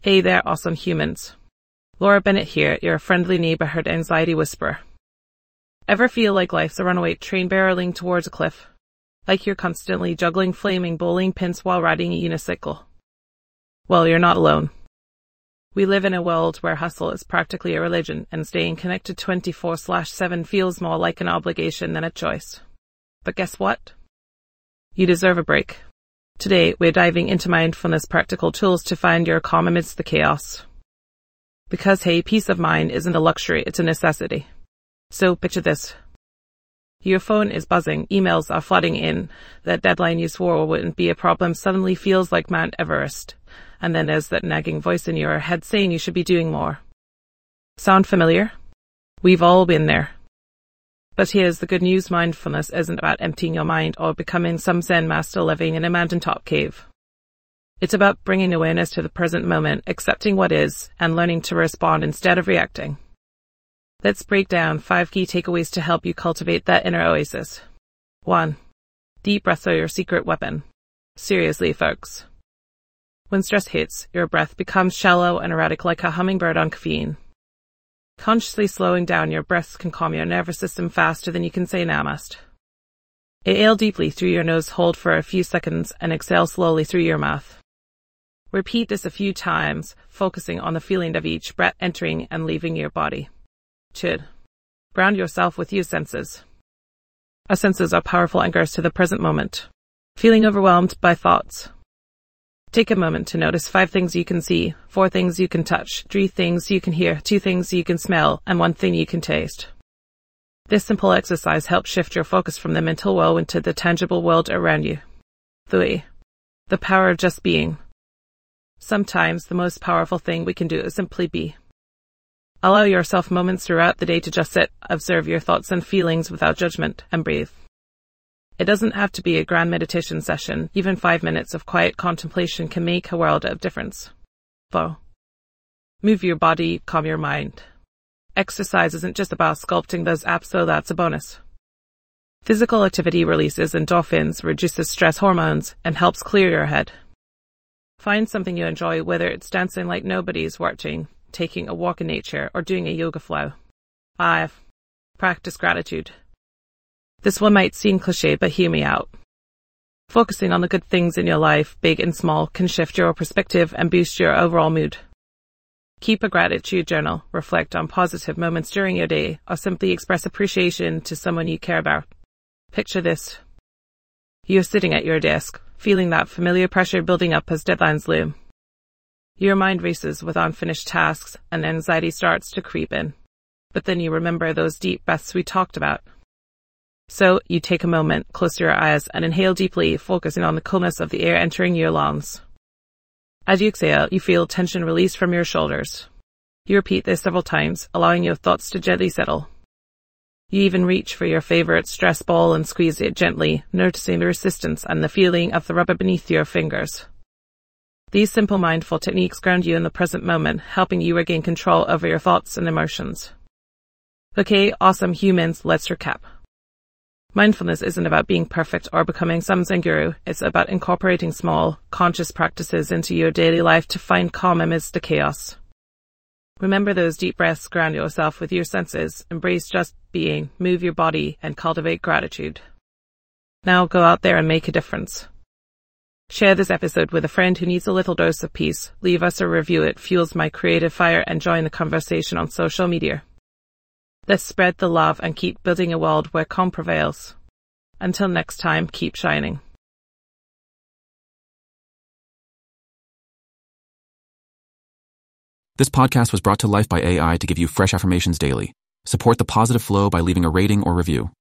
Hey there, awesome humans. Laura Bennett here, your friendly neighborhood anxiety whisperer. Ever feel like life's a runaway train barreling towards a cliff? Like you're constantly juggling flaming bowling pins while riding a unicycle? Well, you're not alone. We live in a world where hustle is practically a religion, and staying connected 24/7 feels more like an obligation than a choice. But guess what? You deserve a break. Today, we're diving into mindfulness practical tools to find your calm amidst the chaos. Because, hey, peace of mind isn't a luxury, it's a necessity. So, picture this. Your phone is buzzing, emails are flooding in, that deadline you swore wouldn't be a problem suddenly feels like Mount Everest, and then there's that nagging voice in your head saying you should be doing more. Sound familiar? We've all been there. But here's the good news, mindfulness isn't about emptying your mind or becoming some Zen master living in a mountaintop cave. It's about bringing awareness to the present moment, accepting what is, and learning to respond instead of reacting. Let's break down 5 key takeaways to help you cultivate that inner oasis. 1. Deep breaths are your secret weapon. Seriously, folks. When stress hits, your breath becomes shallow and erratic like a hummingbird on caffeine. Consciously slowing down your breaths can calm your nervous system faster than you can say namaste. Inhale deeply through your nose, hold for a few seconds, and exhale slowly through your mouth. Repeat this a few times, focusing on the feeling of each breath entering and leaving your body. 2. Ground yourself with your senses. Our senses are powerful anchors to the present moment. Feeling overwhelmed by thoughts? Take a moment to notice 5 things you can see, 4 things you can touch, 3 things you can hear, 2 things you can smell, and 1 thing you can taste. This simple exercise helps shift your focus from the mental whirlwind to the tangible world around you. 3. The power of just being. Sometimes the most powerful thing we can do is simply be. Allow yourself moments throughout the day to just sit, observe your thoughts and feelings without judgment, and breathe. It doesn't have to be a grand meditation session. Even 5 minutes of quiet contemplation can make a world of difference. 4. Move your body, calm your mind. Exercise isn't just about sculpting those abs, so that's a bonus. Physical activity releases endorphins, reduces stress hormones, and helps clear your head. Find something you enjoy, whether it's dancing like nobody's watching, taking a walk in nature, or doing a yoga flow. 5. Practice gratitude. This one might seem cliché, but hear me out. Focusing on the good things in your life, big and small, can shift your perspective and boost your overall mood. Keep a gratitude journal, reflect on positive moments during your day, or simply express appreciation to someone you care about. Picture this. You're sitting at your desk, feeling that familiar pressure building up as deadlines loom. Your mind races with unfinished tasks, and anxiety starts to creep in. But then you remember those deep breaths we talked about. So, you take a moment, close your eyes, and inhale deeply, focusing on the coolness of the air entering your lungs. As you exhale, you feel tension release from your shoulders. You repeat this several times, allowing your thoughts to gently settle. You even reach for your favorite stress ball and squeeze it gently, noticing the resistance and the feeling of the rubber beneath your fingers. These simple mindful techniques ground you in the present moment, helping you regain control over your thoughts and emotions. Okay, awesome humans, let's recap. Mindfulness isn't about being perfect or becoming some Zen guru. It's about incorporating small, conscious practices into your daily life to find calm amidst the chaos. Remember those deep breaths, ground yourself with your senses, embrace just being, move your body, and cultivate gratitude. Now go out there and make a difference. Share this episode with a friend who needs a little dose of peace. Leave us a review, it fuels my creative fire, and join the conversation on social media. Let's spread the love and keep building a world where calm prevails. Until next time, keep shining. This podcast was brought to life by AI to give you fresh affirmations daily. Support the positive flow by leaving a rating or review.